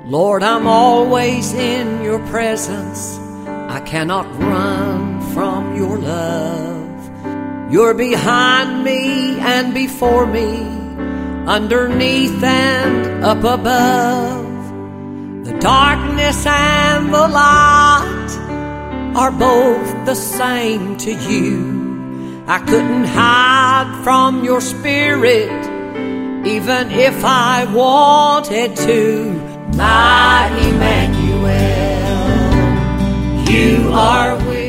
Lord, I'm always in your presence. I cannot run from your love. You're behind me and before me, underneath and up above. The darkness and the light are both the same to you. I couldn't hide from your spirit, even if I wanted to. My Emmanuel, you are with